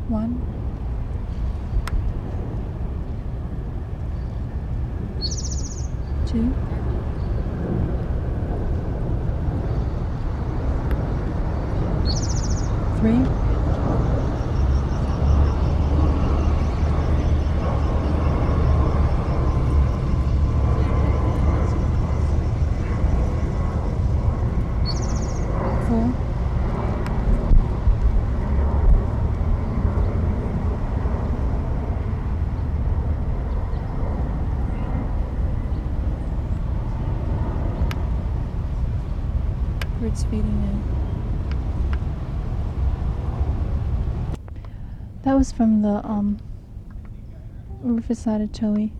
1, 2, 3, 4, 's feeding in. That was from the Riverside of Toei.